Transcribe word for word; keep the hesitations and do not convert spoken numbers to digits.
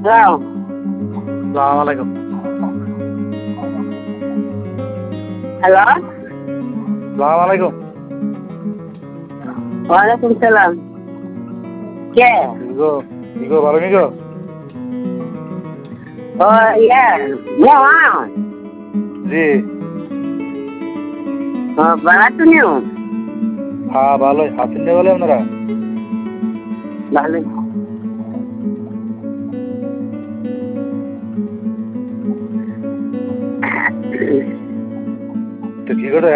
যাও। সালাম আলাইকুম। হ্যালো, সালাম আলাইকুম। ওয়ালাইকুম সালাম। কে? ইগো ইগো ভালো নিগো। ও ইয়ে মোহন। জি। ও ভালো তুমিও? হ্যাঁ ভালোই। হাসিন নে বলে আপনারা? ভালোই।